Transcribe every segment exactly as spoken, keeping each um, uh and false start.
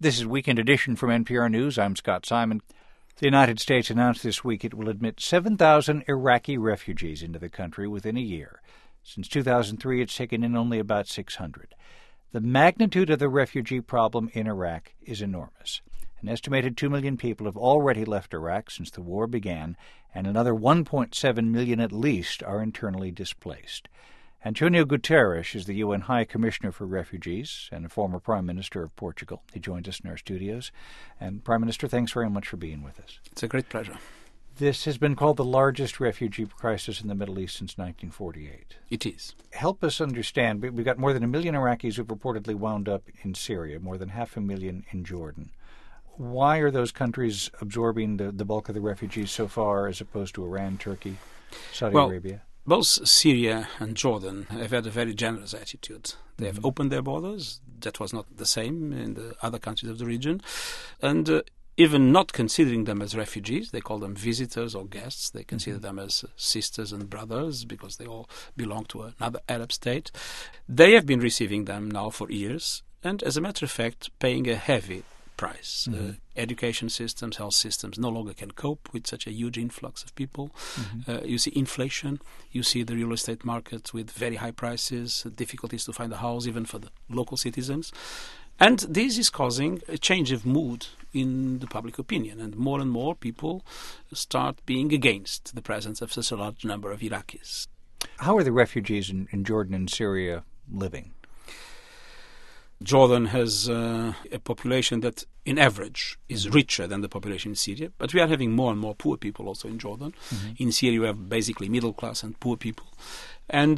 This is Weekend Edition from N P R News. I'm Scott Simon. The United States announced this week it will admit seven thousand Iraqi refugees into the country within a year. Since two thousand three, it's taken in only about six hundred. The magnitude of the refugee problem in Iraq is enormous. An estimated two million people have already left Iraq since the war began, and another one point seven million at least are internally displaced. Antonio Guterres is the U N High Commissioner for Refugees and a former Prime Minister of Portugal. He joins us in our studios. And Prime Minister, thanks very much for being with us. It's a great pleasure. This has been called the largest refugee crisis in the Middle East since nineteen forty-eight. It is. Help us understand. We've got more than a million Iraqis who've reportedly wound up in Syria, more than half a million in Jordan. Why are those countries absorbing the, the bulk of the refugees so far as opposed to Iran, Turkey, Saudi well, Arabia? Both Syria and Jordan have had a very generous attitude. They have mm-hmm. opened their borders. That was not the same in the other countries of the region. And uh, even not considering them as refugees, they call them visitors or guests. They consider mm-hmm. them as sisters and brothers because they all belong to another Arab state. They have been receiving them now for years and, as a matter of fact, paying a heavy price. Mm-hmm. Uh, education systems, health systems no longer can cope with such a huge influx of people. Mm-hmm. Uh, you see inflation, you see the real estate market with very high prices, difficulties to find a house even for the local citizens. And this is causing a change of mood in the public opinion, and more and more people start being against the presence of such a large number of Iraqis. How are the refugees in, in Jordan and Syria living? Jordan has uh, a population that, in average, is richer than the population in Syria. But we are having more and more poor people also in Jordan. Mm-hmm. In Syria, we have basically middle class and poor people. And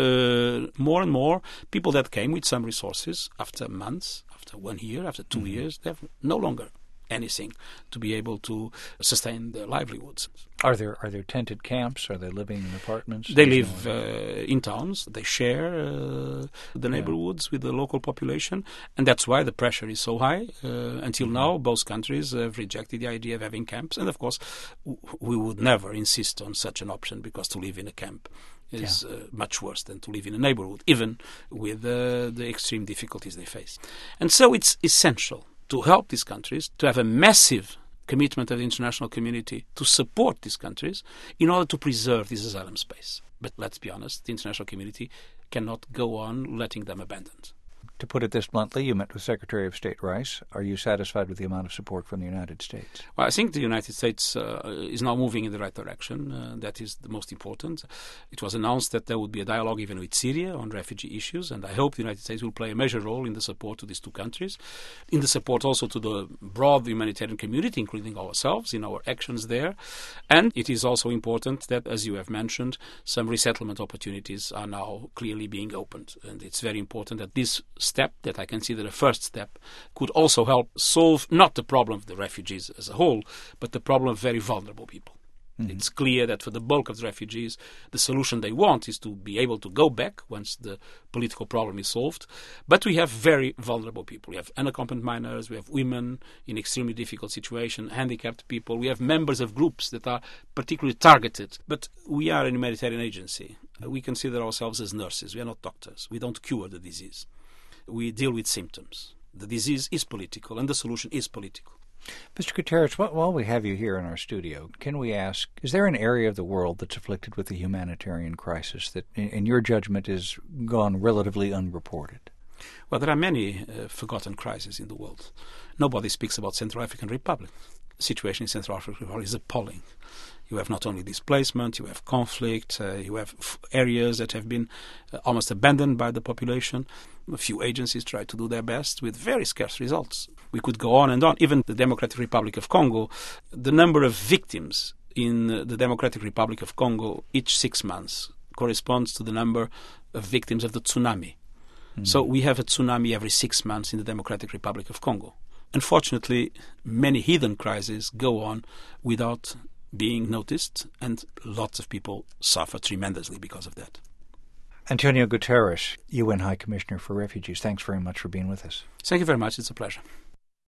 uh, more and more people that came with some resources after months, after one year, after two mm-hmm. years, they have no longer anything to be able to sustain their livelihoods. Are there are there tented camps? Are they living in apartments? They live uh, in towns. They share uh, the neighborhoods yeah. with the local population, and that's why the pressure is so high. Uh, until mm-hmm. now, both countries have rejected the idea of having camps, and of course, w- we would never insist on such an option because to live in a camp is yeah. uh, much worse than to live in a neighborhood, even with uh, the extreme difficulties they face. And so it's essential to help these countries, to have a massive commitment of the international community to support these countries in order to preserve this asylum space. But let's be honest, the international community cannot go on letting them abandoned. To put it this bluntly, you met with Secretary of State Rice. Are you satisfied with the amount of support from the United States? Well, I think the United States uh, is now moving in the right direction. Uh, that is the most important. It was announced that there would be a dialogue even with Syria on refugee issues, and I hope the United States will play a major role in the support to these two countries, in the support also to the broad humanitarian community, including ourselves, in our actions there. And it is also important that, as you have mentioned, some resettlement opportunities are now clearly being opened. And it's very important that this step, that I consider a first step, could also help solve not the problem of the refugees as a whole, but the problem of very vulnerable people. Mm-hmm. It's clear that for the bulk of the refugees, the solution they want is to be able to go back once the political problem is solved. But we have very vulnerable people. We have unaccompanied minors, we have women in extremely difficult situations, handicapped people. We have members of groups that are particularly targeted. But we are a humanitarian agency. We consider ourselves as nurses. We are not doctors. We don't cure the disease. We deal with symptoms. The disease is political, and the solution is political. Mister Guterres, while we have you here in our studio, can we ask, is there an area of the world that's afflicted with a humanitarian crisis that, in your judgment, is gone relatively unreported? Well, there are many uh, forgotten crises in the world. Nobody speaks about Central African Republic. The situation in Central African Republic is appalling. You have not only displacement, you have conflict, uh, you have f- areas that have been uh, almost abandoned by the population. A few agencies try to do their best with very scarce results. We could go on and on. Even the Democratic Republic of Congo, the number of victims in uh, the Democratic Republic of Congo each six months corresponds to the number of victims of the tsunami. Mm. So we have a tsunami every six months in the Democratic Republic of Congo. Unfortunately, many hidden crises go on without being noticed, and lots of people suffer tremendously because of that. Antonio Guterres, U N High Commissioner for Refugees, thanks very much for being with us. Thank you very much. It's a pleasure.